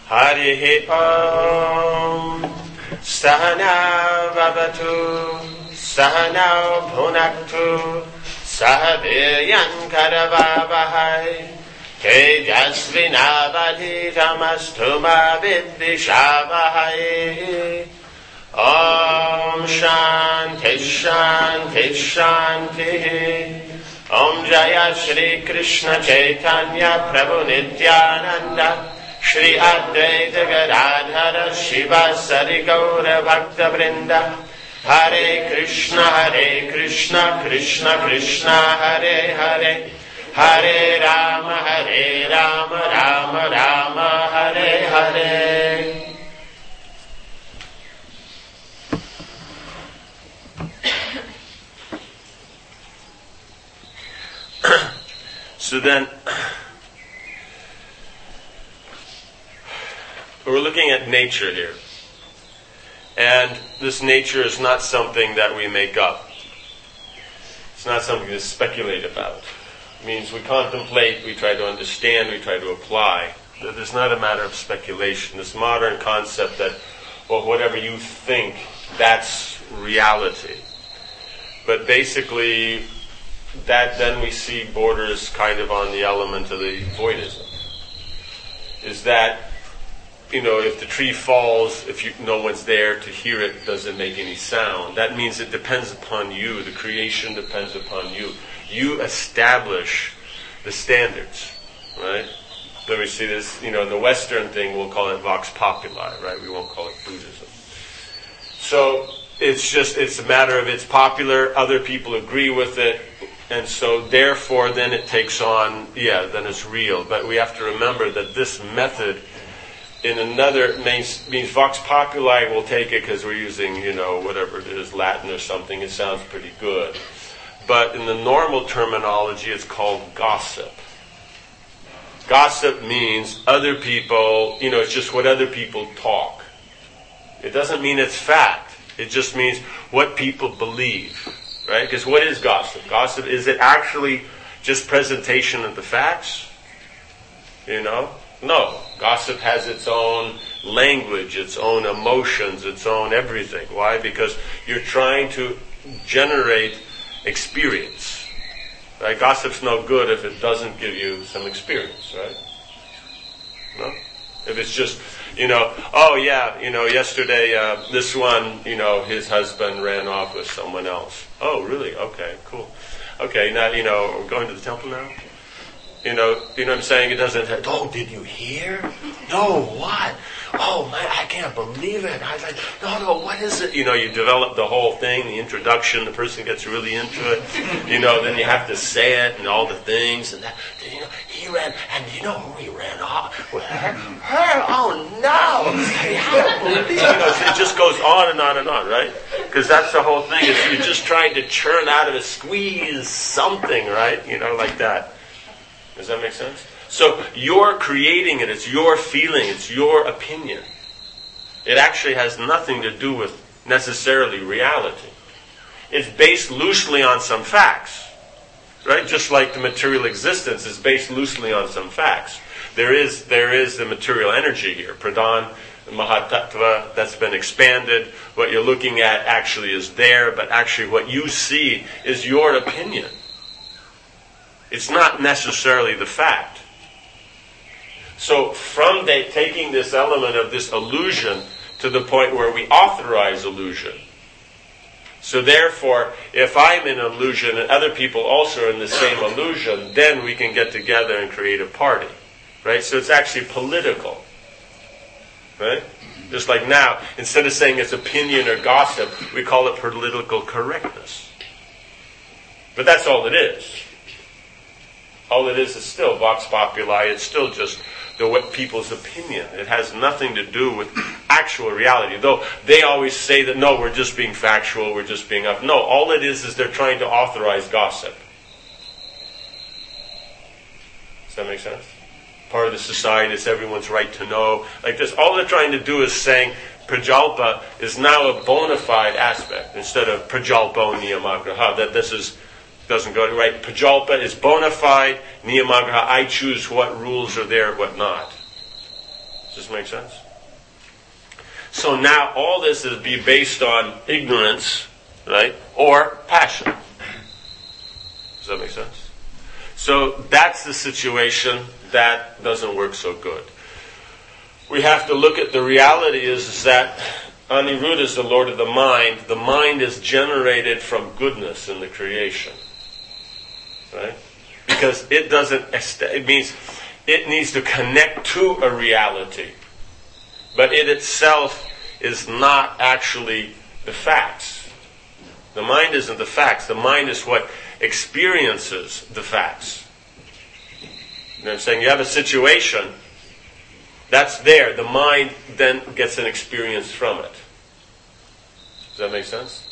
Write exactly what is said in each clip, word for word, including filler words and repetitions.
Harihi Om. Sahana Vavatu, Sahana Bhunaktu, Sahaviryan Karavavahai, Tejasvinavadhitamastu ma vidvishavahai. Om Shanti Shanti Shanti. Om Jaya Shri Krishna Chaitanya Prabhu Nityananda Shri Advaita Gadadhara Shiva Sari Gaura Bhakta Vrinda. Hare Krishna Hare Krishna Krishna Krishna Hare Hare, Hare Rama Hare Rama Rama Rama Hare Hare. So then, we're looking at nature here. And this nature is not something that we make up. It's not something to speculate about. It means we contemplate, we try to understand, we try to apply. That it's not a matter of speculation. This modern concept that, well, whatever you think, that's reality. But basically, that then we see borders kind of on the element of the voidism. Is that, you know, if the tree falls, if you, no one's there to hear it, doesn't make any sound. That means it depends upon you. The creation depends upon you. You establish the standards, right? Then we see this, you know, in the Western thing, we'll call it vox populi, right? We won't call it Buddhism. So it's just, it's a matter of it's popular, other people agree with it, and so therefore then it takes on, yeah, then it's real. But we have to remember that this method in another means, means vox populi, we'll take it because we're using, you know, whatever it is, Latin or something, it sounds pretty good. But in the normal terminology, it's called gossip. Gossip means other people, you know, it's just what other people talk. It doesn't mean it's fact. It just means what people believe, right? Because what is gossip? Gossip, is it actually just presentation of the facts? You know? No. Gossip has its own language, its own emotions, its own everything. Why? Because you're trying to generate experience. Right? Gossip's no good if it doesn't give you some experience, right? No? If it's just, you know, oh yeah, you know, yesterday uh, this one, you know, his husband ran off with someone else. Oh, really? Okay, cool. Okay, now, you know, we're going to the temple now? You know, you know what I'm saying? It doesn't have, oh, did you hear? No, what? Oh, man, I can't believe it. I was like, no, no, what is it? You know, you develop the whole thing, the introduction, the person gets really into it. You know, then you have to say it and all the things. And that, you know, he ran, and you know who he ran off with? Her? Her? Oh, no. I can't believe it. You know, it just goes on and on and on, right? Because that's the whole thing. Is you're just trying to churn out of it, squeeze something, right? You know, like that. Does that make sense? So you're creating it, it's your feeling, it's your opinion. It actually has nothing to do with necessarily reality. It's based loosely on some facts. Right? Just like the material existence is based loosely on some facts. There is there is the material energy here. Pradhan, Mahatattva, that's been expanded. What you're looking at actually is there, but actually what you see is your opinion. It's not necessarily the fact. So from the, taking this element of this illusion to the point where we authorize illusion. So therefore, if I'm in illusion and other people also are in the same illusion, then we can get together and create a party. Right? So it's actually political. Right? Just like now, instead of saying it's opinion or gossip, we call it political correctness. But that's all it is. All it is is still vox populi. It's still just the what people's opinion. It has nothing to do with actual reality. Though they always say that, no, we're just being factual, we're just being up. No, all it is is they're trying to authorize gossip. Does that make sense? Part of the society is everyone's right to know. Like this, all they're trying to do is saying prajalpa is now a bona fide aspect instead of prajalpo niyamagraha. That this is doesn't go to right. Prajalpa is bona fide, niyamagraha, I choose what rules are there, what not. Does this make sense? So now all this is be based on ignorance, right? Or passion. Does that make sense? So that's the situation that doesn't work so good. We have to look at the reality is, is that Aniruddha is the Lord of the mind. The mind is generated from goodness in the creation. Right? Because it doesn't, it means it needs to connect to a reality. But it itself is not actually the facts. The mind isn't the facts. The mind is what experiences the facts. You know what I'm saying? You have a situation, that's there. The mind then gets an experience from it. Does that make sense?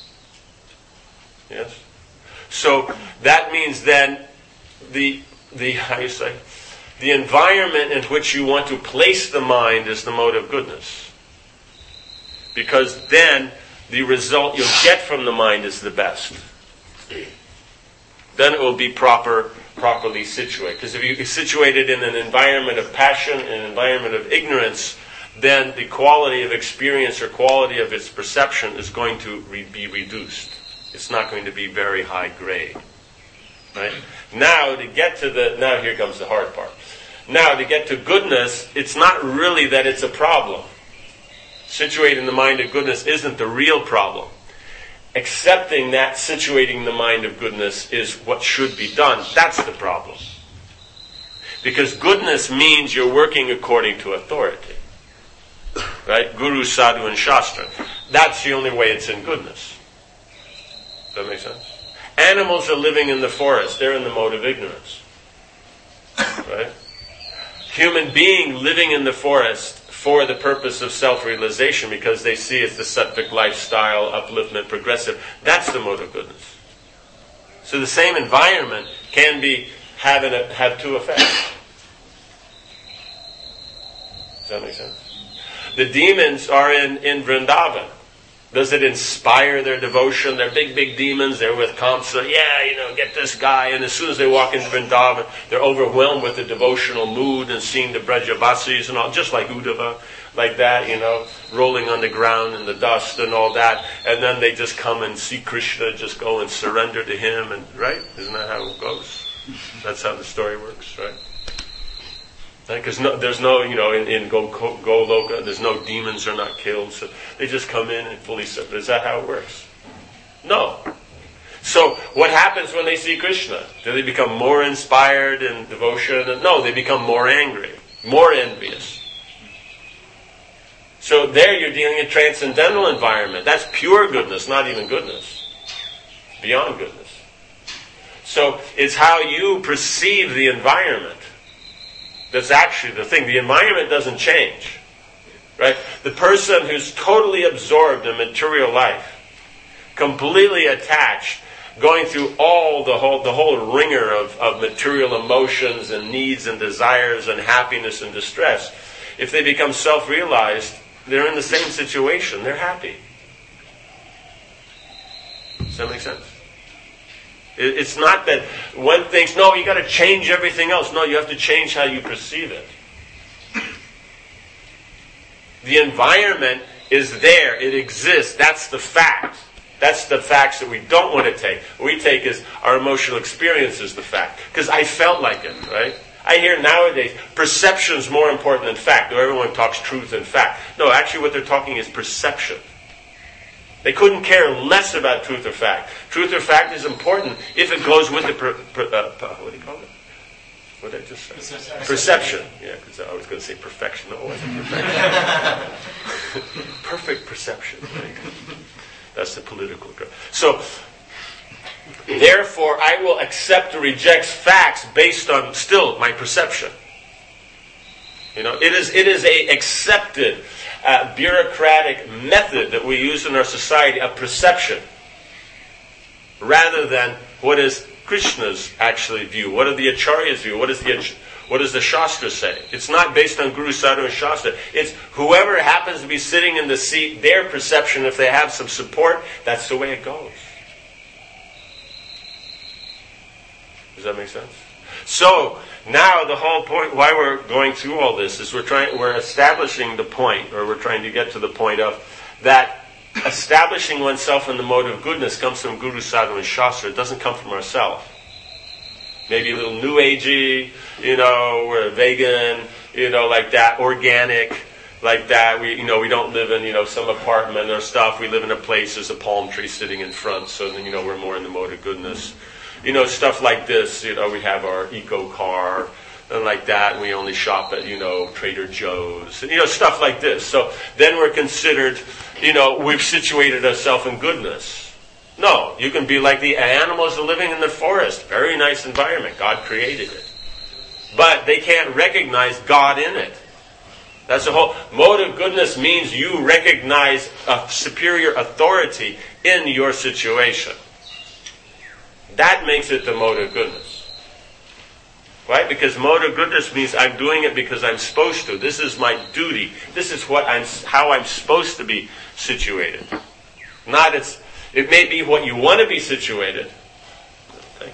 Yes? So that means then the the how you say the environment in which you want to place the mind is the mode of goodness. Because then the result you'll get from the mind is the best. Then it will be proper properly situated. Because if you situate it in an environment of passion, an environment of ignorance, then the quality of experience or quality of its perception is going to re- be reduced. It's not going to be very high grade. Right? Now to get to the, now here comes the hard part. Now to get to goodness, it's not really that it's a problem. Situating the mind of goodness isn't the real problem. Accepting that situating the mind of goodness is what should be done. That's the problem. Because goodness means you're working according to authority. Right? Guru, sadhu, and shastra. That's the only way it's in goodness. Does that make sense? Animals are living in the forest. They're in the mode of ignorance. Right? Human being living in the forest for the purpose of self-realization because they see it's the sattvic lifestyle, upliftment, progressive. That's the mode of goodness. So the same environment can be have, an, have two effects. Does that make sense? The demons are in, in Vrindavan. Does it inspire their devotion? They're big, big demons. They're with Kamsa. Yeah, you know, get this guy. And as soon as they walk into Vrindavan, they're overwhelmed with the devotional mood and seeing the Brajavasis and all, just like Uddhava, like that, you know, rolling on the ground in the dust and all that. And then they just come and see Krishna, just go and surrender to him. And right? Isn't that how it goes? That's how the story works, right? Because no, there's no, you know, in, in Go, Goloka, there's no demons are not killed. So they just come in and fully submit. Is that how it works? No. So what happens when they see Krishna? Do they become more inspired in devotion? No, they become more angry, more envious. So there you're dealing in a transcendental environment. That's pure goodness, not even goodness. Beyond goodness. So it's how you perceive the environment. That's actually the thing. The environment doesn't change. Right? The person who's totally absorbed in material life, completely attached, going through all the whole the whole ringer of, of material emotions and needs and desires and happiness and distress, if they become self-realized, they're in the same situation. They're happy. Does that make sense? It's not that one thinks, no, you got to change everything else. No, you have to change how you perceive it. The environment is there. It exists. That's the fact. That's the facts that we don't want to take. What we take is our emotional experience is the fact. Because I felt like it, right? I hear nowadays, perception is more important than fact. Everyone talks truth and fact. No, actually what they're talking is perception. They couldn't care less about truth or fact. Truth or fact is important if it goes with the per, per, uh, what do you call it? What did I just say? Perception. Perception. Yeah, because I was going to say perfection. No, it wasn't perfection. Perfect perception. Right? That's the political. So, therefore, I will accept or reject facts based on still my perception. You know, it is it is a accepted uh, bureaucratic method that we use in our society of perception, rather than what is Krishna's actually view. What are the Acharyas' view? What is the what does the Shastra say? It's not based on Guru, Sadhu, and Shastra. It's whoever happens to be sitting in the seat, their perception. If they have some support, that's the way it goes. Does that make sense? So now the whole point why we're going through all this is we're trying we're establishing the point, or we're trying to get to the point of that establishing oneself in the mode of goodness comes from Guru, Sadhu, and Shastra. It doesn't come from ourselves. Maybe a little new agey, you know, we're vegan, you know, like that, organic, like that. We, you know, we don't live in, you know, some apartment or stuff. We live in a place, there's a palm tree sitting in front, so then, you know, we're more in the mode of goodness. You know, stuff like this, you know, we have our eco car, and like that, and we only shop at, you know, Trader Joe's, and, you know, stuff like this. So then we're considered, you know, we've situated ourselves in goodness. No, you can be like the animals living in the forest. Very nice environment. God created it. But they can't recognize God in it. That's the whole... Mode of goodness means you recognize a superior authority in your situation. That makes it the mode of goodness. Right? Because mode of goodness means I'm doing it because I'm supposed to. This is my duty. This is what I'm, how I'm supposed to be situated. Not it's... It may be what you want to be situated. Thank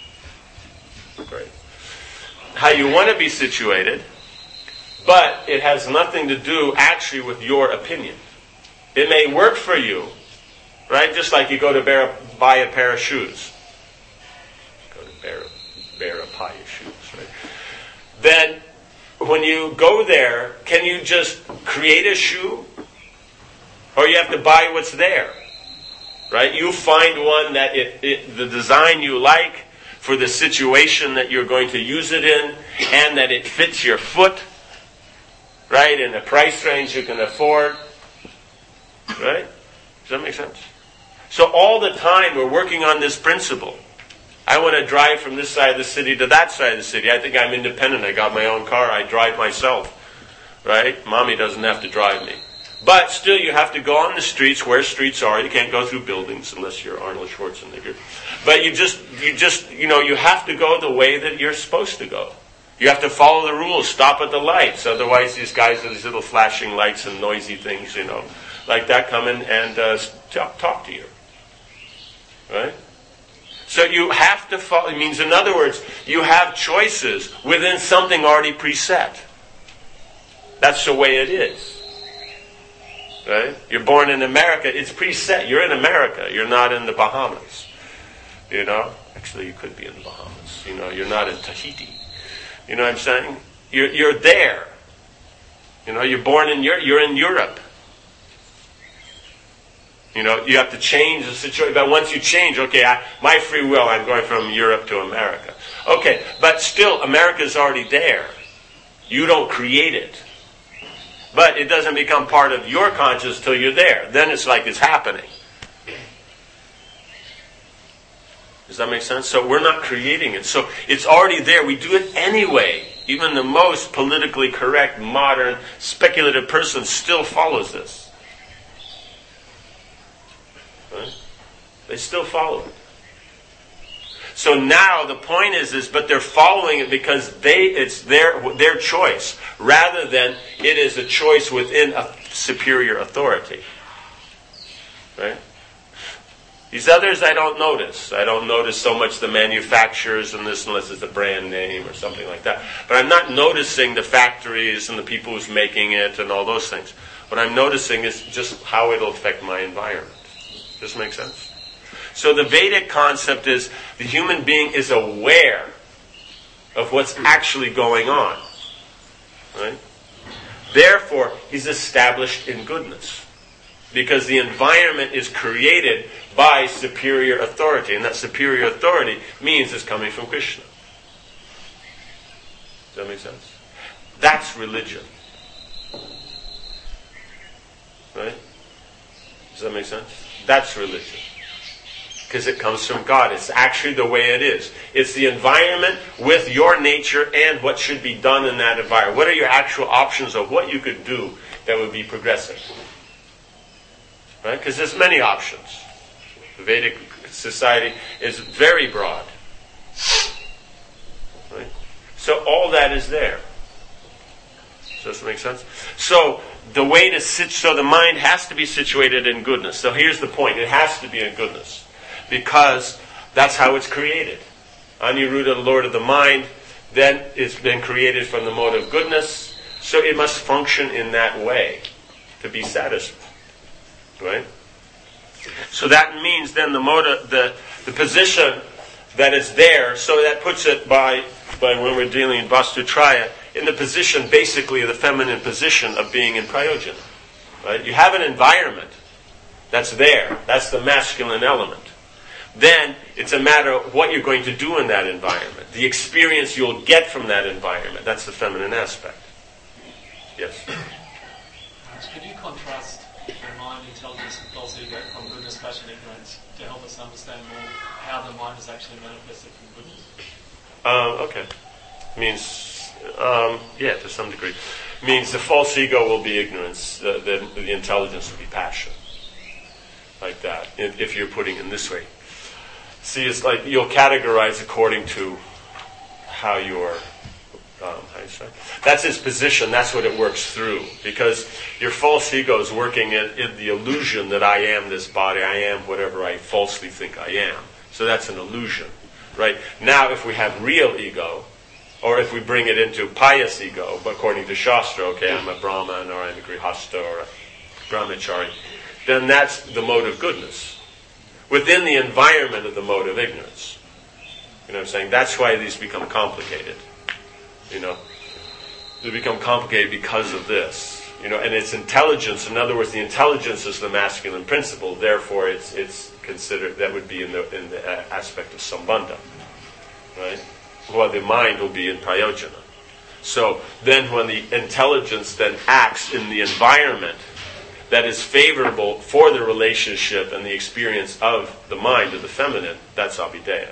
you. Great. How you want to be situated, but it has nothing to do actually with your opinion. It may work for you, right? Just like you go to bear, buy a pair of shoes. Go to bear, bear a pair of shoes, right? Then, when you go there, can you just create a shoe? Or you have to buy what's there? Right? You find one that it, it, the design you like for the situation that you're going to use it in, and that it fits your foot, right? In a price range you can afford. Right? Does that make sense? So all the time we're working on this principle. I want to drive from this side of the city to that side of the city. I think I'm independent. I got my own car. I drive myself. Right? Mommy doesn't have to drive me. But still, you have to go on the streets where streets are. You can't go through buildings unless you're Arnold Schwarzenegger. But you just, you just, you know, you have to go the way that you're supposed to go. You have to follow the rules. Stop at the lights. Otherwise, these guys with these little flashing lights and noisy things, you know, like that, come in and uh, talk, talk to you. Right? So you have to follow. It means, in other words, you have choices within something already preset. That's the way it is. Right? You're born in America, it's preset. You're in America, you're not in the Bahamas. You know? Actually, you could be in the Bahamas. You know, you're not in Tahiti. You know what I'm saying? You're, you're there. You know, you're born in Europe, you're in Europe. You know, you have to change the situation. But once you change, okay, I, my free will, I'm going from Europe to America. Okay, but still, America's already there. You don't create it. But it doesn't become part of your consciousness till you're there. Then it's like it's happening. Does that make sense? So we're not creating it. So it's already there. We do it anyway. Even the most politically correct, modern, speculative person still follows this. Right? They still follow it. So now the point is, is, but they're following it because they, it's their their choice, rather than it is a choice within a superior authority. Right? These others I don't notice. I don't notice so much the manufacturers and this, unless it's a brand name or something like that. But I'm not noticing the factories and the people who's making it and all those things. What I'm noticing is just how it'll affect my environment. Does this make sense? So the Vedic concept is the human being is aware of what's actually going on. Right? Therefore, he's established in goodness. Because the environment is created by superior authority. And that superior authority means it's coming from Krishna. Does that make sense? That's religion. Right? Does that make sense? That's religion. Because it comes from God. It's actually the way it is. It's the environment with your nature and what should be done in that environment. What are your actual options of what you could do that would be progressive? Right? Because there's many options. The Vedic society is very broad. Right? So all that is there. Does this make sense? So the way to sit, so the mind has to be situated in goodness. So here's the point. It has to be in goodness. Because that's how it's created. Aniruddha, the Lord of the mind, then it's been created from the mode of goodness, so it must function in that way to be satisfied. Right? So that means then the mode of, the the position that is there, so that puts it by by when we're dealing in Vastutraya, in the position basically of the feminine position of being in Prayojana. Right? You have an environment that's there. That's the masculine element. Then it's a matter of what you're going to do in that environment. The experience you'll get from that environment. That's the feminine aspect. Yes? Could you contrast the mind, intelligence, and false ego from goodness, passion, ignorance to help us understand more how the mind is actually manifested from goodness? Um, okay. Means, um, yeah, to some degree. Means the false ego will be ignorance, the, the, the intelligence will be passion. Like that, if you're putting it this way. See, it's like you'll categorize according to how you're, um, how you say? That's its position, that's what it works through. Because your false ego is working in, in the illusion that I am this body, I am whatever I falsely think I am. So that's an illusion, right? Now, if we have real ego, or if we bring it into pious ego, but according to Shastra, okay, I'm a Brahman, or I'm a Grihastha, or a Brahmachari, then that's the mode of goodness. Within the environment of the mode of ignorance. You know what I'm saying? That's why these become complicated. You know? They become complicated because of this. You know, and it's intelligence. In other words, the intelligence is the masculine principle. Therefore, it's it's considered, that would be in the in the aspect of Sambandha. Right? While the mind will be in Prayojana. So, then when the intelligence then acts in the environment that is favorable for the relationship and the experience of the mind, of the feminine, that's Abhideya.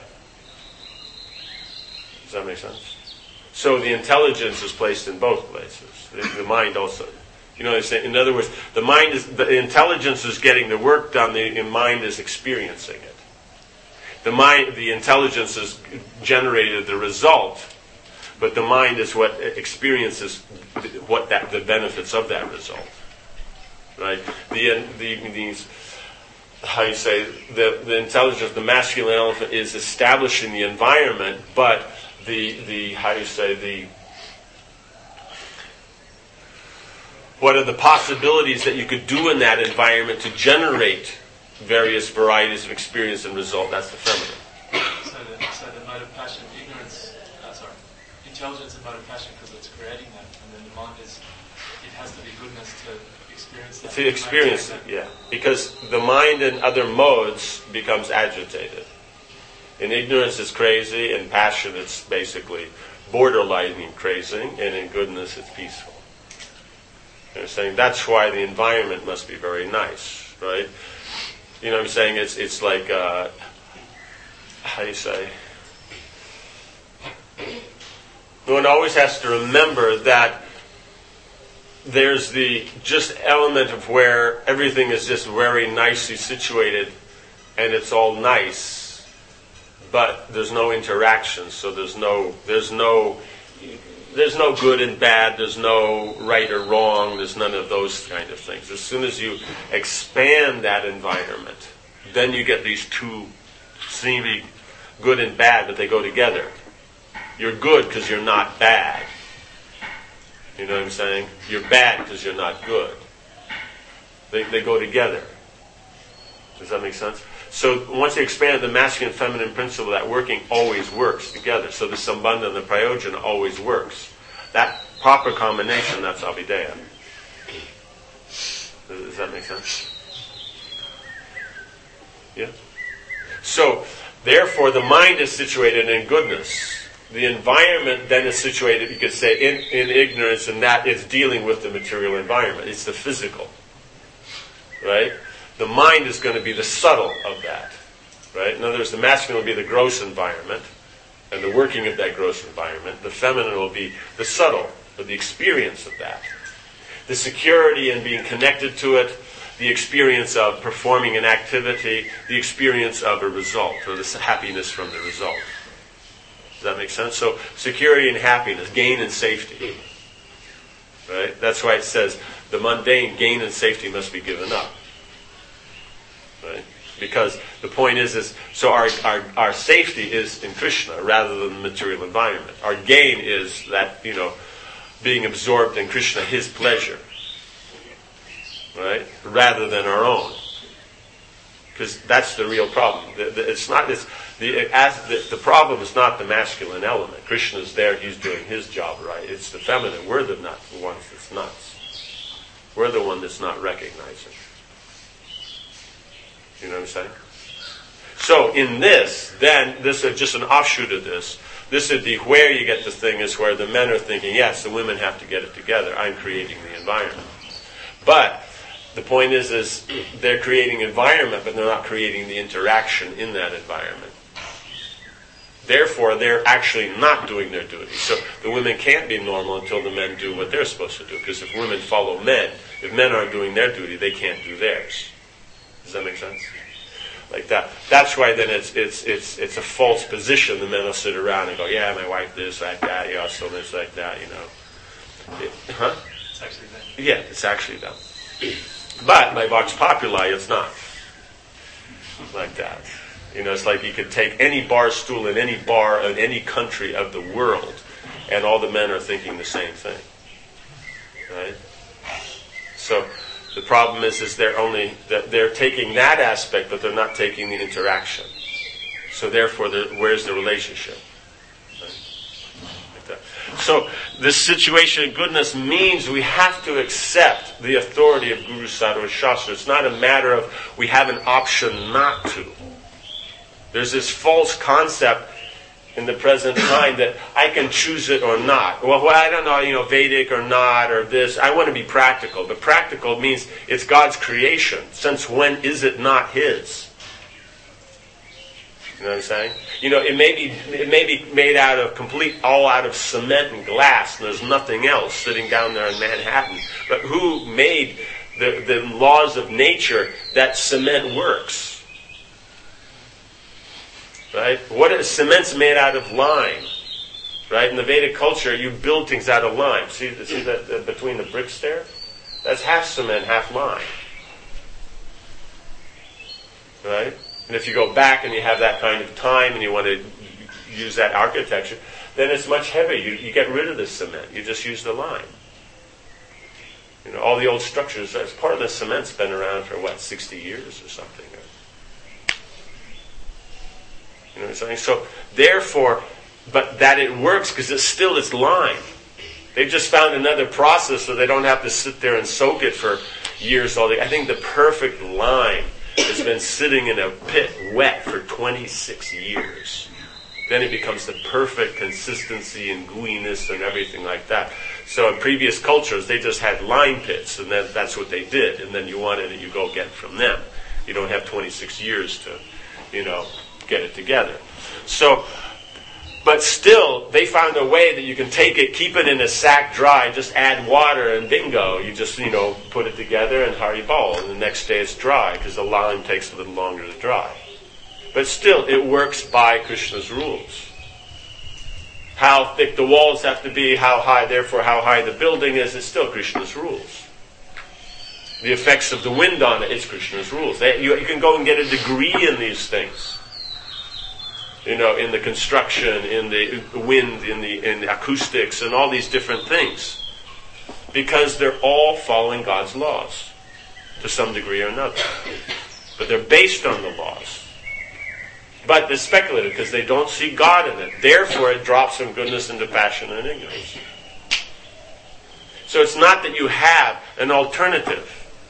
Does that make sense? So the intelligence is placed in both places. The, the mind also. You know what I'm saying? In other words, the mind is, the intelligence is getting the work done, the, the mind is experiencing it. The mind, the intelligence has generated the result, but the mind is what experiences what that the benefits of that result. Right? The, the, these, how you say, the, the intelligence, the masculine element is establishing the environment, but the, the, how you say, the, what are the possibilities that you could do in that environment to generate various varieties of experience and result? That's the feminine. So the, so the mode of passion, ignorance, uh, sorry, intelligence and mode of passion, because it's creating that, and then the mind is, it has to be goodness to to experience it, yeah. Because the mind in other modes becomes agitated. In ignorance it's crazy, in passion it's basically borderlining crazy, and in goodness it's peaceful. You know what I'm saying? That's why the environment must be very nice, right? You know what I'm saying? It's it's like, uh, how do you say? One always has to remember that there's the just element of where everything is just very nicely situated and it's all nice, but there's no interaction, so there's no there's no there's no good and bad, there's no right or wrong, there's none of those kind of things. As soon as you expand that environment, then you get these two seemingly good and bad, but they go together. You're good because you're not bad. You know what I'm saying? You're bad because you're not good. They they go together. Does that make sense? So once you expand the masculine and feminine principle, that working always works together. So the Sambandha and the Prayojana always works. That proper combination, that's Abhideya. Does that make sense? Yeah? So, therefore, the mind is situated in goodness. The environment then is situated, you could say, in, in ignorance, and that is dealing with the material environment. It's the physical. Right? The mind is going to be the subtle of that. Right? In other words, the masculine will be the gross environment, and the working of that gross environment. The feminine will be the subtle, or the experience of that. The security in being connected to it, the experience of performing an activity, the experience of a result, or the happiness from the result. Does that make sense? So, security and happiness, gain and safety. Right? That's why it says the mundane gain and safety must be given up. Right? Because the point is, is so our, our, our safety is in Krishna rather than the material environment. Our gain is that, you know, being absorbed in Krishna, his pleasure. Right? Rather than our own. Because that's the real problem. The, the, it's not this, the, as the, the problem is not the masculine element. Krishna's there, he's doing his job right. It's the feminine. We're the nuts, the ones that's nuts. We're the one that's not recognizing. You know what I'm saying? So in this, then, this is just an offshoot of this. This is the where you get the thing is where the men are thinking, yes, the women have to get it together. I'm creating the environment. But the point is, is they're creating environment, but they're not creating the interaction in that environment. Therefore, they're actually not doing their duty. So the women can't be normal until the men do what they're supposed to do. Because if women follow men, if men aren't doing their duty, they can't do theirs. Does that make sense? Like that. That's why then it's it's it's it's a false position. The men will sit around and go, yeah, my wife this, like that, yeah, so this, like that, you know. It, huh? It's actually them. Yeah, it's actually them. But by Vox Populi, it's not like that. You know, it's like you could take any bar stool in any bar in any country of the world, and all the men are thinking the same thing. Right? So the problem is, is they're only that they're taking that aspect, but they're not taking the interaction. So therefore, where's the relationship? Right? Like that. So this situation of goodness means we have to accept the authority of Guru, Sadhu, and Shastra. It's not a matter of we have an option not to. There's this false concept in the present time that I can choose it or not. Well, well, I don't know, you know, Vedic or not, or this. I want to be practical. But practical means it's God's creation. Since when is it not His? You know what I'm saying? You know, it may be it may be made out of complete, all out of cement and glass, and there's nothing else sitting down there in Manhattan. But who made the, the laws of nature that cement works? Right? What is cement's made out of lime? Right? In the Vedic culture, you build things out of lime. See, see that uh, between the bricks there? That's half cement, half lime. Right? And if you go back and you have that kind of time and you want to use that architecture, then it's much heavier. You, you get rid of the cement. You just use the lime. You know, all the old structures, that's part of the cement's been around for, what, sixty years or something. You know what I'm saying? So, therefore, but that it works because it's still it's lime. They've just found another process so they don't have to sit there and soak it for years. All I think the perfect lime has been sitting in a pit wet for twenty-six years. Then it becomes the perfect consistency and gooiness and everything like that. So in previous cultures, they just had lime pits, and then that's what they did. And then you wanted it, you go get it from them. You don't have twenty-six years to, you know, get it together. So, but still, they found a way that you can take it, keep it in a sack dry, just add water, and bingo, you just, you know, put it together and haribol, and the next day it's dry, because the lime takes a little longer to dry. But still, it works by Krishna's rules. How thick the walls have to be, how high, therefore how high the building is, it's still Krishna's rules. The effects of the wind on it, it's Krishna's rules. They, you, you can go and get a degree in these things. You know, in the construction, in the wind, in the in the acoustics, and all these different things. Because they're all following God's laws, to some degree or another. But they're based on the laws. But they're speculative, because they don't see God in it. Therefore, it drops from goodness into passion and ignorance. So it's not that you have an alternative.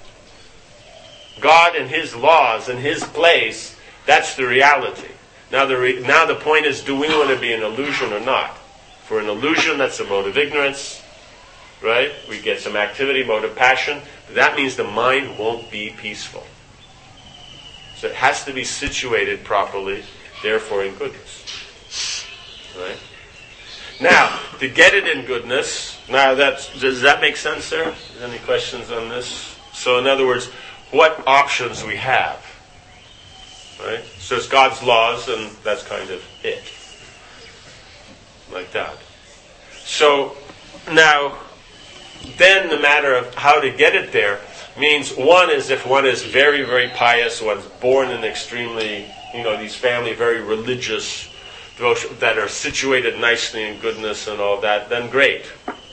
God and His laws and His place, that's the reality. Now the re- now the point is, do we want to be an illusion or not? For an illusion, that's a mode of ignorance, right? We get some activity, mode of passion. But that means the mind won't be peaceful. So it has to be situated properly, therefore in goodness. Right? Now, to get it in goodness, now that's, does that make sense there? Any questions on this? So in other words, what options we have? Right? So it's God's laws, and that's kind of it. Like that. So, now, then the matter of how to get it there, means one is if one is very, very pious, one's born in extremely, you know, these family very religious, that are situated nicely in goodness and all that, then great.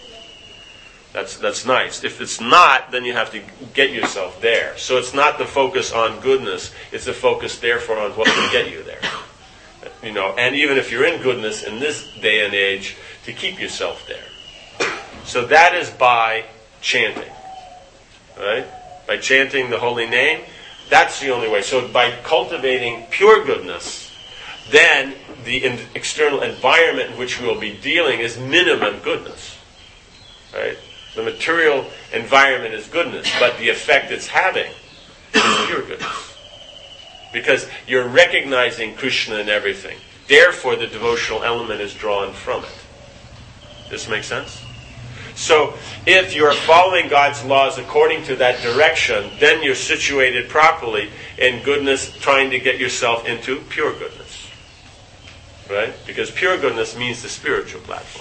That's that's nice. If it's not, then you have to get yourself there. So it's not the focus on goodness, it's the focus therefore on what will get you there. You know, and even if you're in goodness in this day and age, to keep yourself there. So that is by chanting. Right? By chanting the holy name, that's the only way. So by cultivating pure goodness, then the in- external environment in which we will be dealing is minimum goodness. Right? The material environment is goodness, but the effect it's having is pure goodness. Because you're recognizing Krishna in everything. Therefore, the devotional element is drawn from it. Does this make sense? So, if you're following God's laws according to that direction, then you're situated properly in goodness, trying to get yourself into pure goodness. Right? Because pure goodness means the spiritual platform.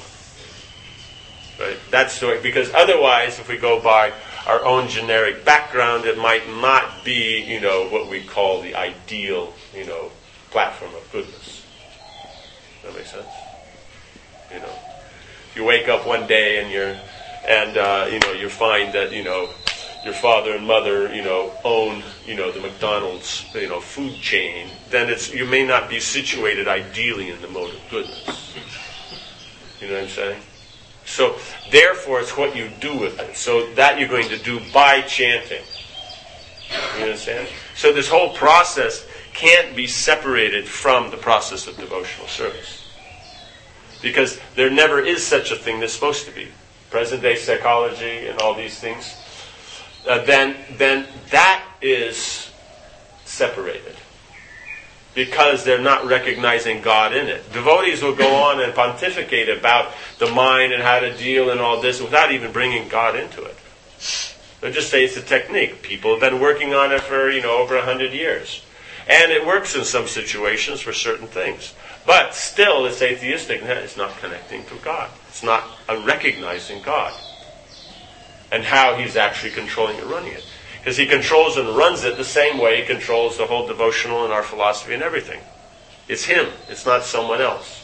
Right? That's the way, because otherwise, if we go by our own generic background, it might not be, you know, what we call the ideal, you know, platform of goodness. Does that make sense? You know, you wake up one day and you're, and uh, you know, you find that, you know, your father and mother, you know, own, you know, the McDonald's, you know, food chain. Then it's you may not be situated ideally in the mode of goodness. You know what I'm saying? So, therefore, it's what you do with it. So that you're going to do by chanting. You understand? So this whole process can't be separated from the process of devotional service. Because there never is such a thing that's supposed to be. Present-day psychology and all these things. Uh, then, then that is separated. Because they're not recognizing God in it. Devotees will go on and pontificate about the mind and how to deal and all this without even bringing God into it. They'll just say it's a technique. People have been working on it for, you know, over a hundred years. And it works in some situations for certain things. But still, it's atheistic. It's not connecting to God. It's not recognizing God. And how He's actually controlling and running it. Because He controls and runs it the same way He controls the whole devotional and our philosophy and everything. It's Him. It's not someone else.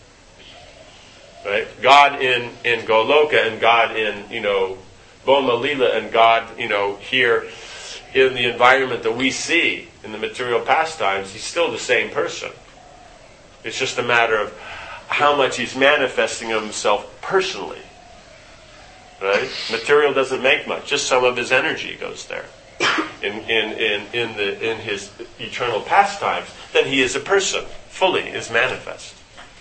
Right? God in, in Goloka and God in, you know, Boma Lila and God, you know, here in the environment that we see in the material pastimes, He's still the same person. It's just a matter of how much He's manifesting Himself personally. Right? Material doesn't make much. Just some of His energy goes there. In in in in the in His eternal pastimes, then He is a person, fully is manifest.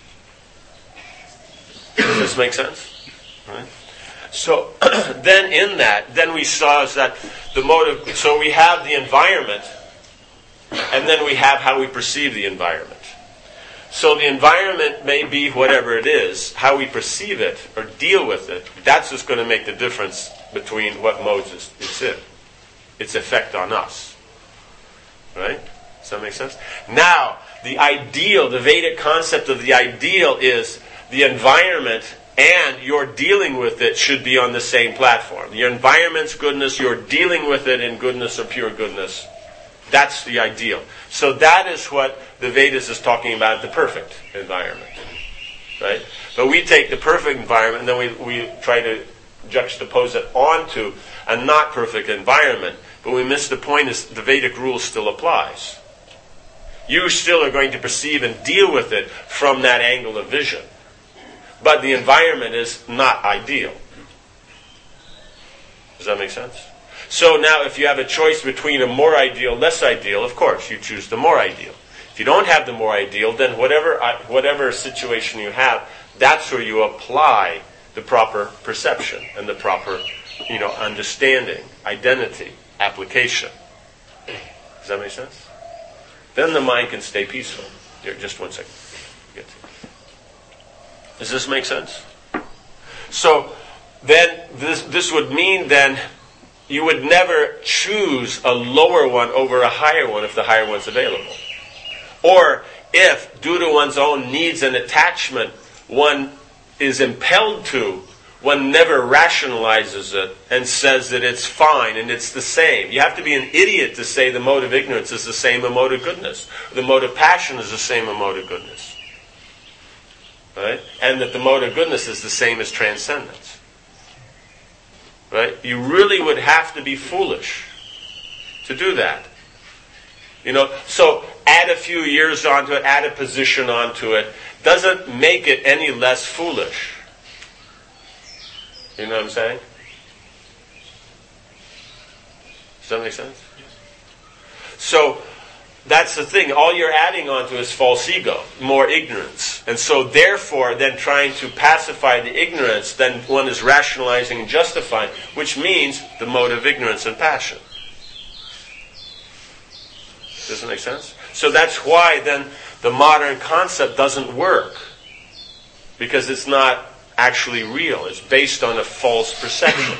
Does this make sense? Right? So then in that, then we saw is that the motive. So we have the environment, and then we have how we perceive the environment. So the environment may be whatever it is, how we perceive it or deal with it. That's what's going to make the difference between what modes it's, it's in. Its effect on us. Right? Does that make sense? Now, the ideal, the Vedic concept of the ideal is the environment and your dealing with it should be on the same platform. Your environment's goodness, you're dealing with it in goodness or pure goodness. That's the ideal. So that is what the Vedas is talking about, the perfect environment. Right? But we take the perfect environment and then we, we try to juxtapose it onto a not perfect environment. But we miss the point is the Vedic rule still applies. You still are going to perceive and deal with it from that angle of vision. But the environment is not ideal. Does that make sense? So now if you have a choice between a more ideal, less ideal, of course you choose the more ideal. If you don't have the more ideal, then whatever whatever situation you have, that's where you apply the proper perception and the proper, you know, understanding, identity, application. Does that make sense? Then the mind can stay peaceful. Here, just one second. Get to it. Does this make sense? So then this this would mean then you would never choose a lower one over a higher one if the higher one's available. Or if, due to one's own needs and attachment, one is impelled to one never rationalizes it and says that it's fine and it's the same. You have to be an idiot to say the mode of ignorance is the same as mode of goodness. The mode of passion is the same as mode of goodness. Right? And that the mode of goodness is the same as transcendence. Right? You really would have to be foolish to do that. You know, so add a few years onto it, add a position onto it, doesn't make it any less foolish. You know what I'm saying? Does that make sense? So, that's the thing. All you're adding onto is false ego, more ignorance. And so therefore, then trying to pacify the ignorance, then one is rationalizing and justifying, which means the mode of ignorance and passion. Does that make sense? So that's why then the modern concept doesn't work. Because it's not actually real. It's based on a false perception.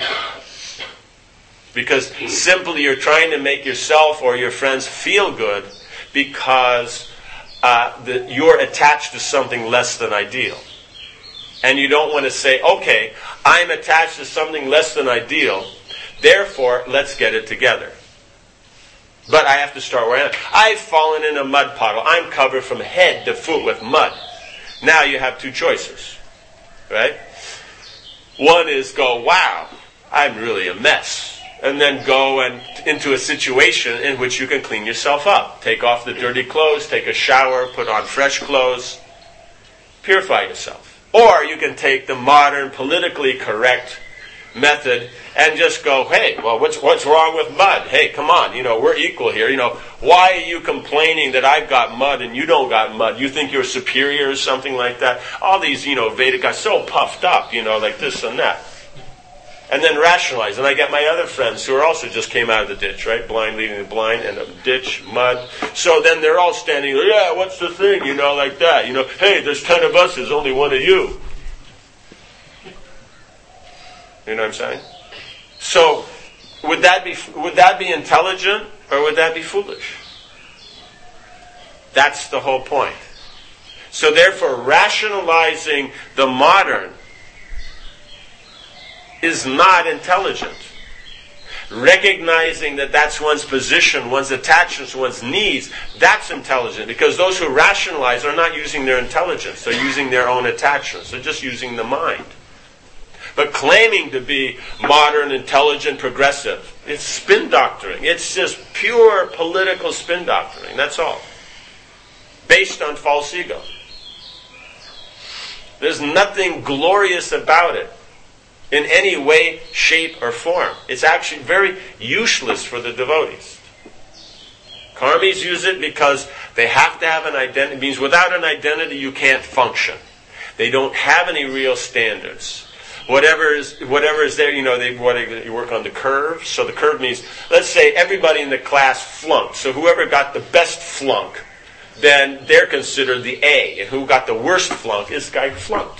Because simply you're trying to make yourself or your friends feel good because uh, the, you're attached to something less than ideal. And you don't want to say, okay, I'm attached to something less than ideal, therefore let's get it together. But I have to start where I am. I've fallen in a mud puddle. I'm covered from head to foot with mud. Now you have two choices. Right? One is go, wow, I'm really a mess. And then go and into a situation in which you can clean yourself up. Take off the dirty clothes, take a shower, put on fresh clothes, purify yourself. Or you can take the modern, politically correct method and just go, hey, well, what's what's wrong with mud? Hey, come on, you know, we're equal here. You know, why are you complaining that I've got mud and you don't got mud? You think you're superior or something like that? All these, you know, Vedic guys so puffed up, you know, like this and that. And then rationalize. And I get my other friends who are also just came out of the ditch, right? Blind leading the blind and a ditch, mud. So then they're all standing there, yeah, what's the thing? You know, like that. You know, hey, there's ten of us, there's only one of you. You know what I'm saying? So, would that be would that be intelligent or would that be foolish? That's the whole point. So therefore, rationalizing the modern is not intelligent. Recognizing that that's one's position, one's attachments, one's needs, that's intelligent. Because those who rationalize are not using their intelligence. They're using their own attachments. They're just using the mind. But claiming to be modern, intelligent, progressive, it's spin doctoring. It's just pure political spin doctoring. That's all. Based on false ego. There's nothing glorious about it in any way, shape, or form. It's actually very useless for the devotees. Karmis use it because they have to have an identity. It means without an identity you can't function. They don't have any real standards. Whatever is whatever is there, you know, they, what, they work on the curve. So the curve means, let's say everybody in the class flunked. So whoever got the best flunk, then they're considered the A. And who got the worst flunk is the guy who flunked.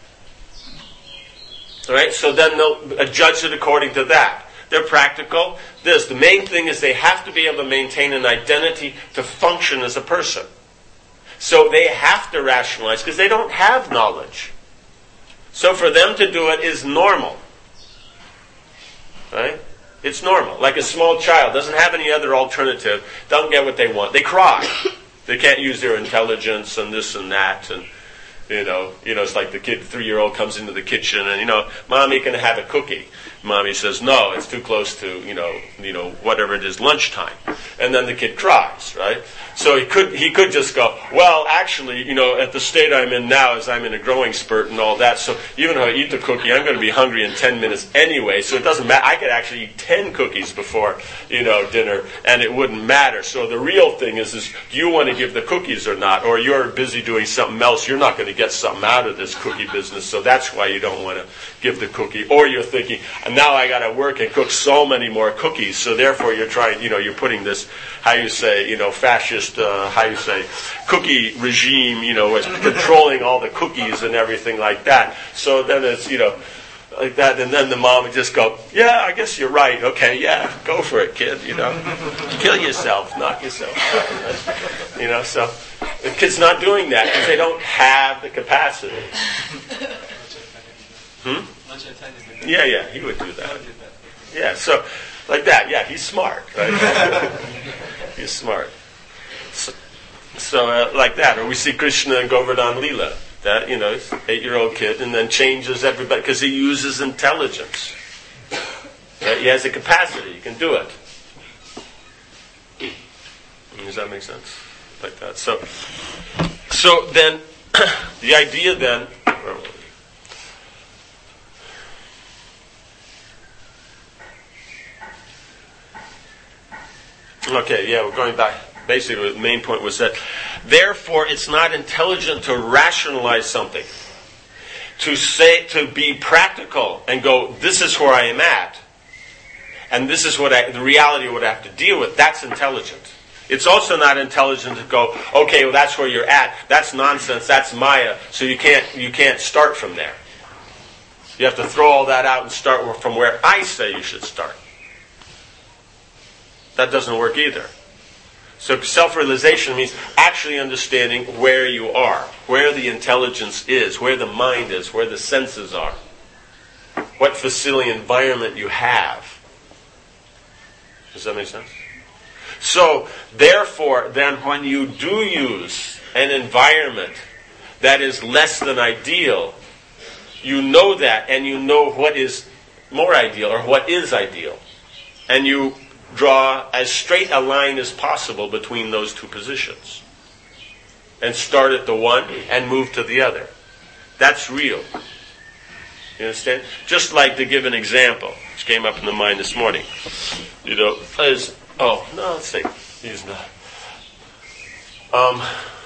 All right, so then they'll judge it according to that. They're practical. This, the main thing is they have to be able to maintain an identity to function as a person. So they have to rationalize because they don't have knowledge. So for them to do it is normal. Right? It's normal. Like a small child doesn't have any other alternative, don't get what they want. They cry. They can't use their intelligence and this and that. And you know, you know, it's like the kid, three-year-old comes into the kitchen and, you know, Mommy, can I have a cookie? Mommy says, no, it's too close to, you know, you know, whatever it is, lunchtime. And then the kid cries, right? So he could he could just go, well, actually, you know, at the state I'm in now is I'm in a growing spurt and all that, so even though I eat the cookie, I'm going to be hungry in ten minutes anyway, so it doesn't matter. I could actually eat ten cookies before, you know, dinner, and it wouldn't matter. So the real thing is, is do you want to give the cookies or not? Or you're busy doing something else, you're not going to get something out of this cookie business, so that's why you don't want to give the cookie. Or you're thinking, now I got to work and cook so many more cookies, so therefore you're trying, you know, you're putting this, how you say, you know, fascist, uh, how you say, cookie regime, you know, as controlling all the cookies and everything like that. So then it's, you know, like that, and then the mom would just go, yeah, I guess you're right, okay, yeah, go for it, kid, you know. Kill yourself, knock yourself out. You know, so the kid's not doing that because they don't have the capacity. Hmm? Manchester. Yeah, yeah, he would do that. I would do that. Yeah, so like that. Yeah, he's smart, right? He's smart. So, so uh, like that, or we see Krishna in Govardhan Leela. That, you know, he's an eight-year-old kid, and then changes everybody because he uses intelligence. Right? He has a capacity; he can do it. Does that make sense? Like that. So, so then, the idea then. Okay, yeah, we're going back. Basically, the main point was that, therefore, it's not intelligent to rationalize something. To say, to be practical and go, this is where I am at, and this is what I, the reality of what I have to deal with. That's intelligent. It's also not intelligent to go, okay, well, that's where you're at. That's nonsense. That's Maya. So you can't, you can't start from there. You have to throw all that out and start from where I say you should start. That doesn't work either. So self-realization means actually understanding where you are, where the intelligence is, where the mind is, where the senses are, what facility environment you have. Does that make sense? So, therefore, then when you do use an environment that is less than ideal, you know that, and you know what is more ideal, or what is ideal. And you draw as straight a line as possible between those two positions. And start at the one and move to the other. That's real. You understand? Just like to give an example, which came up in the mind this morning. You know, as, oh, no, let's see. Use not. Um,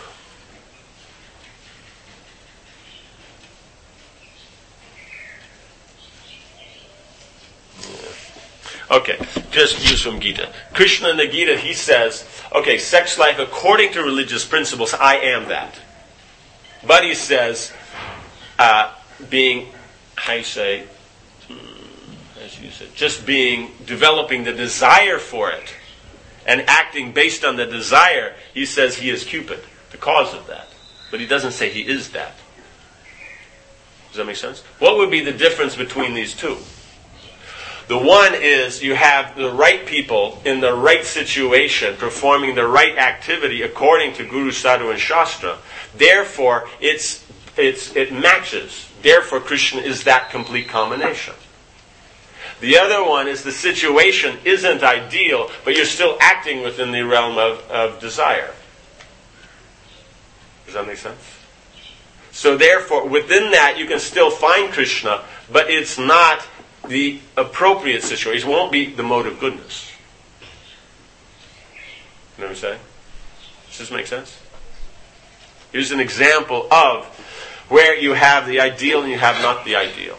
Okay, just use from Gita. Krishna in the Gita, he says, okay, sex life according to religious principles, I am that. But he says, uh, being, how you say, as you said, just being, developing the desire for it, and acting based on the desire, he says he is Cupid, the cause of that. But he doesn't say he is that. Does that make sense? What would be the difference between these two? The one is you have the right people in the right situation performing the right activity according to Guru, Sadhu, and Shastra. Therefore, it's, it's, it matches. Therefore, Krishna is that complete combination. The other one is the situation isn't ideal, but you're still acting within the realm of, of desire. Does that make sense? So therefore, within that, you can still find Krishna, but it's not the appropriate situation. It won't be the mode of goodness. You know what I'm saying? Does this make sense? Here's an example of where you have the ideal and you have not the ideal.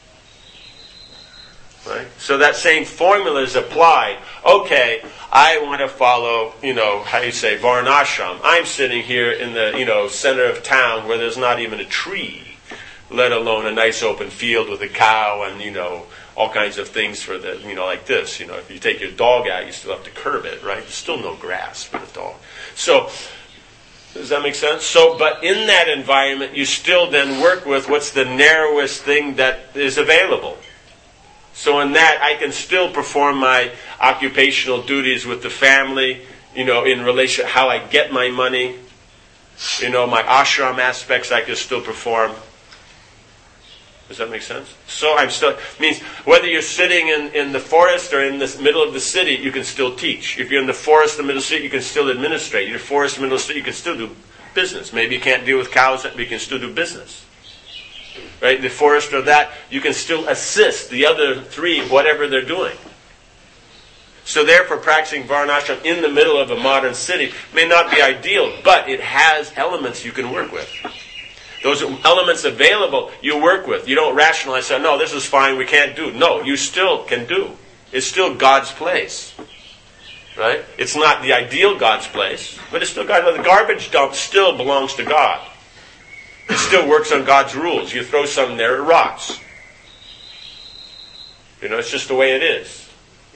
Right? So that same formula is applied. Okay, I want to follow, you know, how you say, Varnashram. I'm sitting here in the, you know, center of town where there's not even a tree, let alone a nice open field with a cow and, you know, all kinds of things for the, you know, like this. You know, if you take your dog out, you still have to curb it, right? There's still no grass for the dog. So, does that make sense? So, but in that environment, you still then work with what's the narrowest thing that is available. So in that, I can still perform my occupational duties with the family, you know, in relation how I get my money, you know, my ashram aspects I can still perform. Does that make sense? So I'm still, means whether you're sitting in, in the forest or in the middle of the city, you can still teach. If you're in the forest, the middle of the city, you can still administrate. You're in the forest, the middle of the city, you can still do business. Maybe you can't deal with cows, but you can still do business. Right? The forest or that, you can still assist the other three, whatever they're doing. So therefore, practicing Varnashram in the middle of a modern city may not be ideal, but it has elements you can work with. Those elements available, you work with. You don't rationalize, say, no, this is fine, we can't do. No, you still can do. It's still God's place. Right? It's not the ideal God's place, but it's still God. The garbage dump still belongs to God. It still works on God's rules. You throw something there, it rots. You know, it's just the way it is.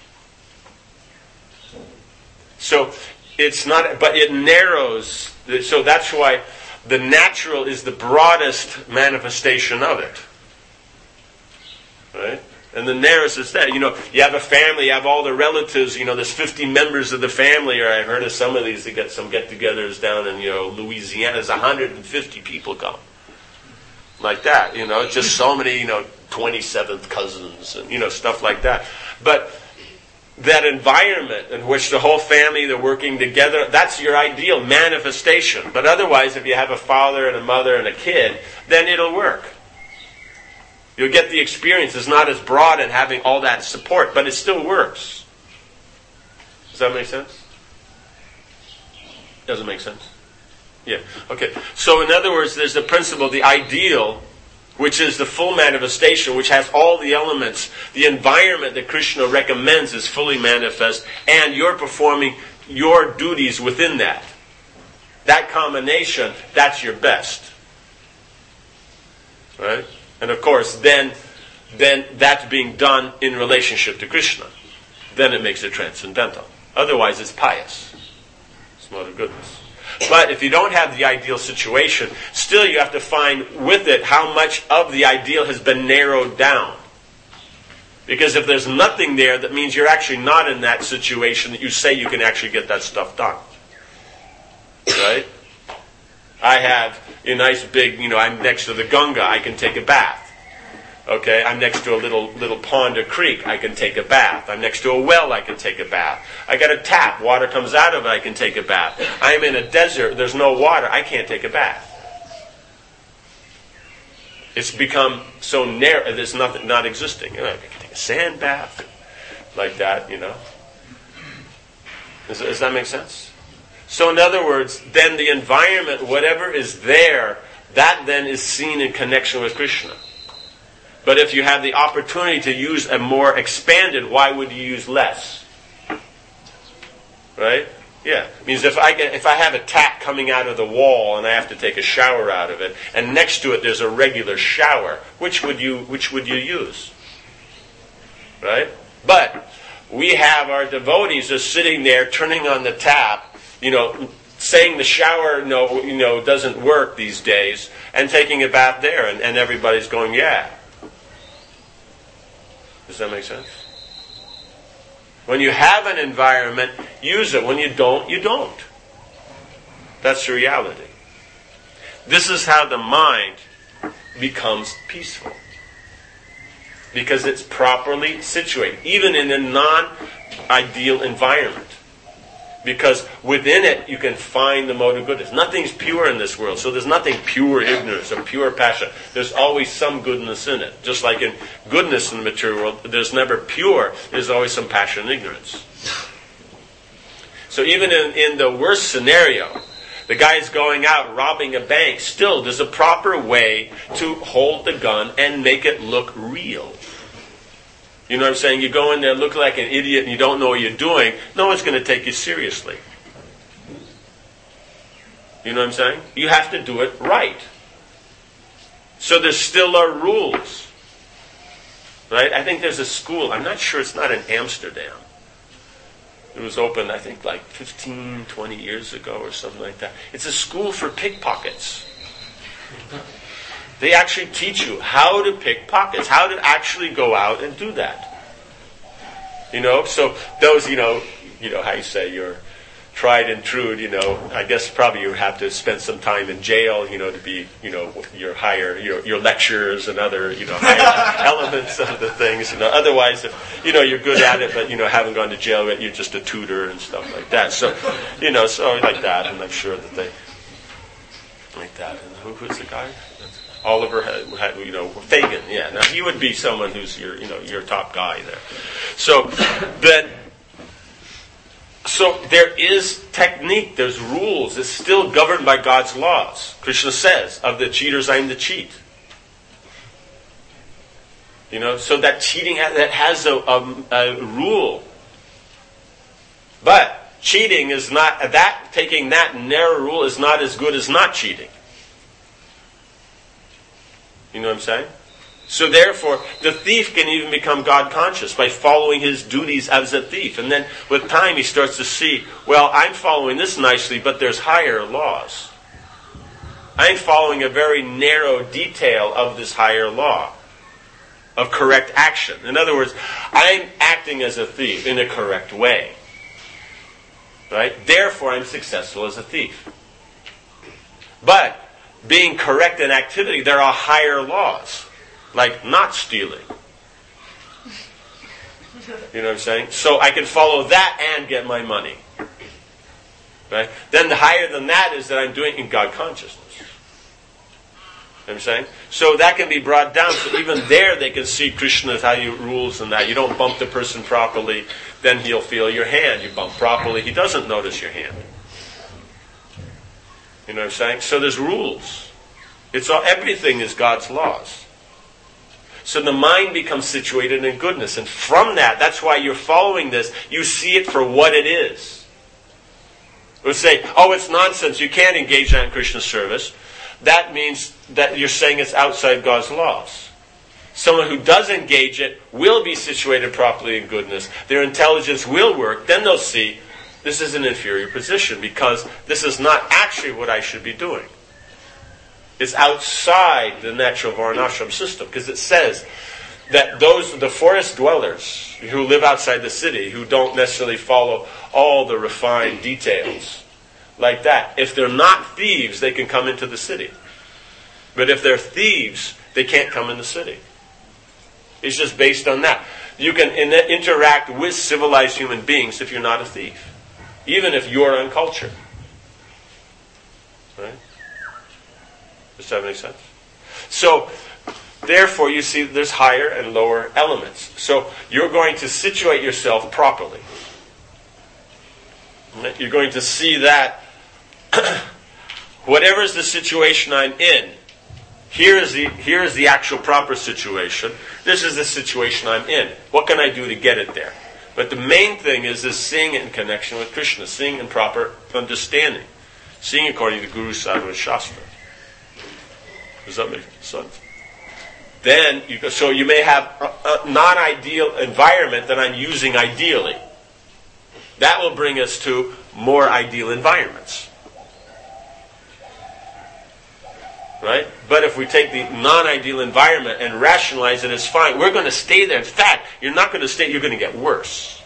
So, it's not, but it narrows, so that's why the natural is the broadest manifestation of it. Right? And the narrowest is that. You know, you have a family, you have all the relatives, you know, there's fifty members of the family, or I've heard of some of these, they get some get-togethers down in, you know, Louisiana, there's one hundred fifty people come. Like that, you know, just so many, you know, twenty-seventh cousins, and, you know, stuff like that. But that environment in which the whole family, they're working together, that's your ideal manifestation. But otherwise, if you have a father and a mother and a kid, then it'll work. You'll get the experience. It's not as broad and having all that support, but it still works. Does that make sense? Doesn't make sense? Yeah. Okay. So in other words, there's the principle, the ideal, which is the full manifestation, which has all the elements. The environment that Krishna recommends is fully manifest, and you're performing your duties within that. That combination, that's your best. Right? And of course, then, then that's being done in relationship to Krishna. Then it makes it transcendental. Otherwise, it's pious. It's mode of goodness. But if you don't have the ideal situation, still you have to find with it how much of the ideal has been narrowed down. Because if there's nothing there, that means you're actually not in that situation that you say you can actually get that stuff done. Right? I have a nice big, you know, I'm next to the Ganga, I can take a bath. Okay, I'm next to a little little pond or creek, I can take a bath. I'm next to a well, I can take a bath. I got a tap, water comes out of it, I can take a bath. I'm in a desert, there's no water, I can't take a bath. It's become so narrow, there's nothing not existing. You know, I can take a sand bath, like that, you know. Does, does that make sense? So in other words, then the environment, whatever is there, that then is seen in connection with Krishna. But if you have the opportunity to use a more expanded, why would you use less? Right? Yeah. It means if I get, if I have a tap coming out of the wall and I have to take a shower out of it, and next to it there's a regular shower, which would you which would you use? Right? But we have our devotees just sitting there turning on the tap, you know, saying the shower no, you know, doesn't work these days, and taking a bath there, and, and everybody's going, yeah. Does that make sense? When you have an environment, use it. When you don't, you don't. That's the reality. This is how the mind becomes peaceful. Because it's properly situated, even in a non-ideal environment. Because within it, you can find the mode of goodness. Nothing's pure in this world, so there's nothing pure ignorance or pure passion. There's always some goodness in it. Just like in goodness in the material world, there's never pure. There's always some passion and ignorance. So even in, in the worst scenario, the guy's going out robbing a bank, still there's a proper way to hold the gun and make it look real. You know what I'm saying? You go in there, look like an idiot, and you don't know what you're doing. No one's going to take you seriously. You know what I'm saying? You have to do it right. So there still are rules. Right? I think there's a school. I'm not sure, it's not in Amsterdam. It was opened, I think, like fifteen, twenty years ago or something like that. It's a school for pickpockets. They actually teach you how to pick pockets, how to actually go out and do that. You know, so those, you know, you know how you say you're tried and true, you know, I guess probably you have to spend some time in jail, you know, to be, you know, your higher, your your lectures and other, you know, higher elements of the things, you know. Otherwise, if, you know, you're good at it, but, you know, haven't gone to jail yet, you're just a tutor and stuff like that. So, you know, so like that, and I'm sure that they, like that. And who, who's the guy? Oliver, had, you know, Fagin, yeah. Now he would be someone who's your, you know, your top guy there. So that, so there is technique, there's rules. It's still governed by God's laws. Krishna says, "Of the cheaters, I'm the cheat." You know, so that cheating that has a, a, a rule. But cheating is not that. Taking that narrow rule is not as good as not cheating. You know what I'm saying? So therefore, the thief can even become God conscious by following his duties as a thief. And then with time he starts to see, well, I'm following this nicely, but there's higher laws. I'm following a very narrow detail of this higher law. of correct action. In other words, I'm acting as a thief in a correct way. Right? Therefore, I'm successful as a thief. But being correct in activity, there are higher laws, like not stealing. You know what I'm saying? So I can follow that and get my money. Right? Then the higher than that is that I'm doing in God consciousness. You know what I'm saying? So that can be brought down. So even there they can see Krishna's how you rules and that. You don't bump the person properly, then he'll feel your hand. You bump properly, he doesn't notice your hand. You know what I'm saying? So there's rules. It's all, everything is God's laws. So the mind becomes situated in goodness. And from that, that's why you're following this, you see it for what it is. We'll say, oh, it's nonsense, you can't engage that in Krishna service. That means that you're saying it's outside God's laws. Someone who does engage it will be situated properly in goodness. Their intelligence will work. Then they'll see, this is an inferior position because this is not actually what I should be doing. It's outside the natural varnashram system because it says that those, the forest dwellers who live outside the city, who don't necessarily follow all the refined details like that, if they're not thieves, they can come into the city. But if they're thieves, they can't come in the city. It's just based on that. You can in- interact with civilized human beings if you're not a thief, even if you're uncultured. Right? Does that make sense? So, therefore, you see there's higher and lower elements. So, you're going to situate yourself properly. You're going to see that whatever is the situation I'm in, here is the here is the actual proper situation. This is the situation I'm in. What can I do to get it there? But the main thing is this seeing it in connection with Krishna, seeing in proper understanding, seeing according to Guru, Sadhu, and Shastra. Does that make sense? Then, you go, so you may have a, a non-ideal environment that I'm using ideally. That will bring us to more ideal environments. Right? But if we take the non-ideal environment and rationalize it as fine, we're going to stay there. In fact, you're not going to stay, you're going to get worse.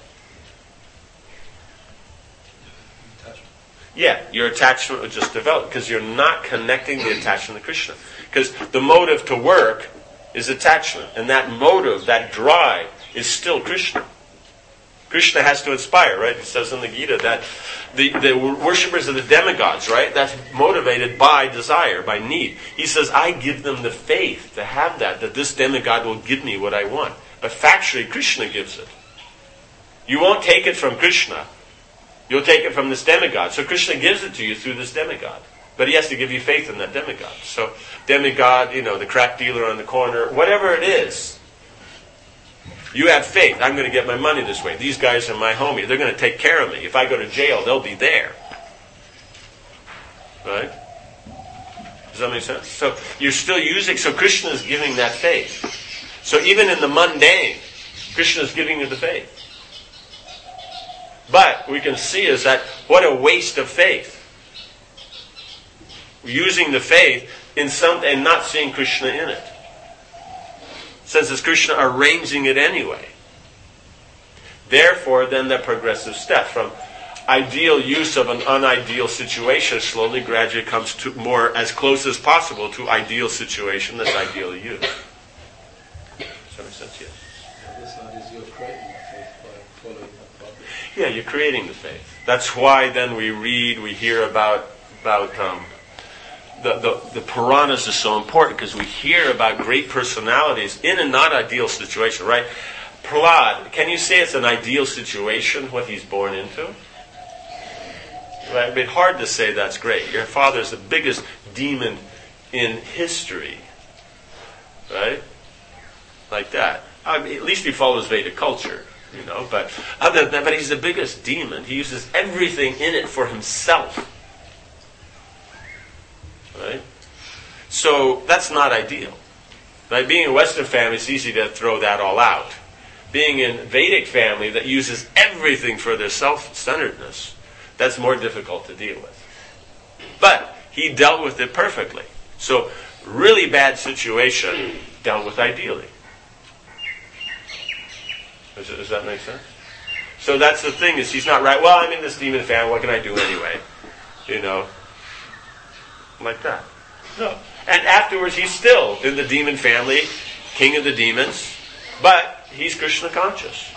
Yeah, your attachment will just develop because you're not connecting the attachment to Krishna. Because the motive to work is attachment. And that motive, that drive, is still Krishna. Krishna has to inspire, right? It says in the Gita that the, the worshippers of the demigods, right? That's motivated by desire, by need. He says, I give them the faith to have that, that this demigod will give me what I want. But factually, Krishna gives it. You won't take it from Krishna. You'll take it from this demigod. So Krishna gives it to you through this demigod. But he has to give you faith in that demigod. So demigod, you know, the crack dealer on the corner, whatever it is, you have faith. I'm going to get my money this way. These guys are my homie. They're going to take care of me. If I go to jail, they'll be there. Right? Does that make sense? So you're still using, so Krishna is giving that faith. So even in the mundane, Krishna is giving you the faith. But we can see is that what a waste of faith. Using the faith in some and not seeing Krishna in it. Since it's Krishna arranging it anyway. Therefore, then the progressive step from ideal use of an unideal situation slowly, gradually comes to more as close as possible to ideal situation that's ideally used. Does that make sense? Yes. This one is you're creating the faith by following that path. Yeah, you're creating the faith. That's why then we read, we hear about about um, the, the the Puranas is so important because we hear about great personalities in a not ideal situation, right? Prahlad, can you say it's an ideal situation what he's born into? Right? It'd be hard to say that's great. Your father is the biggest demon in history, right? Like that. I mean, at least he follows Vedic culture. You know, but other than that, but he's the biggest demon. He uses everything in it for himself. Right? So that's not ideal. Right? Being a Western family, it's easy to throw that all out. Being in Vedic family that uses everything for their self-centeredness, that's more difficult to deal with. But he dealt with it perfectly. So really bad situation dealt with ideally. Does, does that make sense? So that's the thing, is he's not right, well, I'm in this demon family, what can I do anyway? You know, like that. No. And afterwards, he's still in the demon family, king of the demons, but he's Krishna conscious.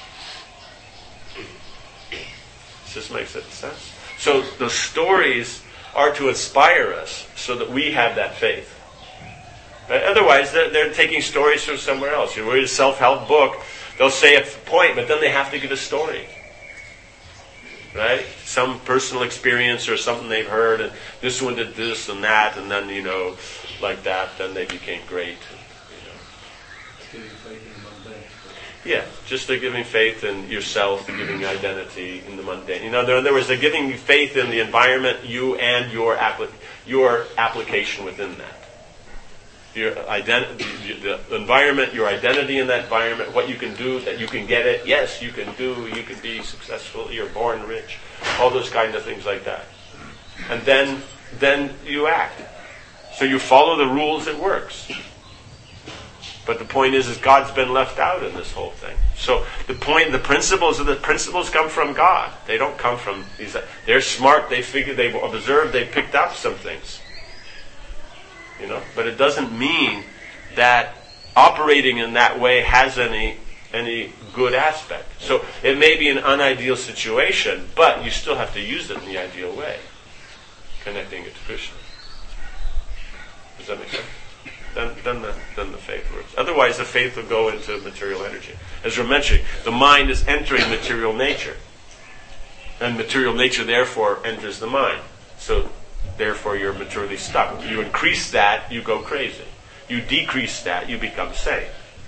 Does this make sense? So the stories are to inspire us so that we have that faith. But otherwise, they're, they're taking stories from somewhere else. You read a self-help book, they'll say a point, but then they have to give a story. Right? Some personal experience or something they've heard, and this one did this and that, and then, you know, like that, then they became great. You know. Giving faith in the mundane. Yeah, just they're giving faith in yourself, they're giving identity in the mundane. You know, in other words, they're giving you faith in the environment, you and your appli- your application within that. Your identity, the environment, your identity in that environment, what you can do, that you can get it. Yes, you can do, you can be successful, you're born rich. All those kind of things like that. And then, then you act. So you follow the rules, it works. But the point is, is God's been left out in this whole thing. So the point, the principles of the principles come from God. They don't come from these. They're smart. They figure. They've observed. They've picked up some things. You know, but it doesn't mean that operating in that way has any any good aspect. So it may be an unideal situation, but you still have to use it in the ideal way, connecting it to Krishna. Does that make sense? Then, then, the, then the faith works. Otherwise, the faith will go into material energy. As we're mentioning, the mind is entering material nature. And material nature, therefore, enters the mind. So, therefore, you're materially stuck. You increase that, you go crazy. You decrease that, you become sane.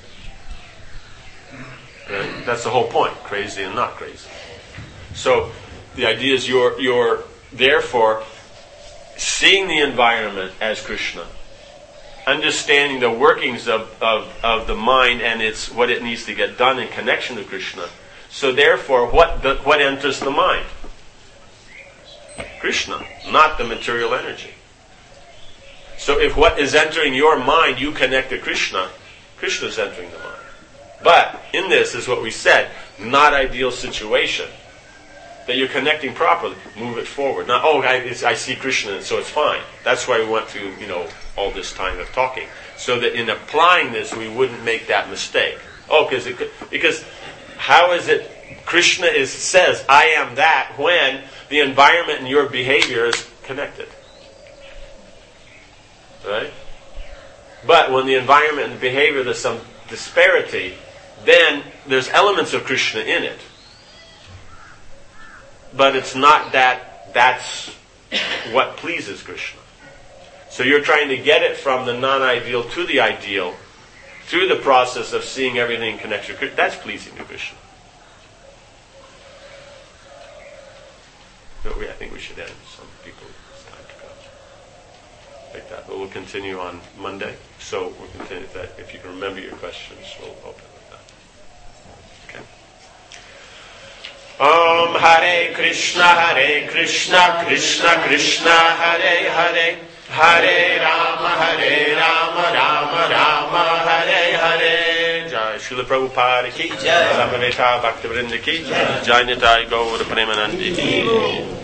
Right? That's the whole point. Crazy and not crazy. So, the idea is you're, you're therefore, seeing the environment as Krishna. Understanding the workings of, of, of the mind and its what it needs to get done in connection to Krishna. So therefore, what the, what enters the mind? Krishna, not the material energy. So if what is entering your mind, you connect to Krishna, Krishna is entering the mind. But in this is what we said, not ideal situation. That you're connecting properly, move it forward. Not, oh, I, it's, I see Krishna, and so it's fine. That's why we went through, you know, all this time of talking. So that in applying this, we wouldn't make that mistake. Oh, because it could, because how is it Krishna is says, I am that, when the environment and your behavior is connected? Right? But when the environment and the behavior, there's some disparity, then there's elements of Krishna in it. But it's not that that's what pleases Krishna. So you're trying to get it from the non-ideal to the ideal through the process of seeing everything in connection. That's pleasing to Krishna. But we, I think we should end. Some people, it's time to go. Like that. But we'll continue on Monday. So we'll continue with that. If you can remember your questions, we'll open with that. Okay. Om Hare Krishna, Hare Krishna, Krishna Krishna, Hare Hare, Hare Rama, Hare Rama, Rama Rama, Hare Hare. Jai Srila Prabhupada ki, Samaveta Bhaktivinoda ki, Jai Nitai Gaur Premanandi ki.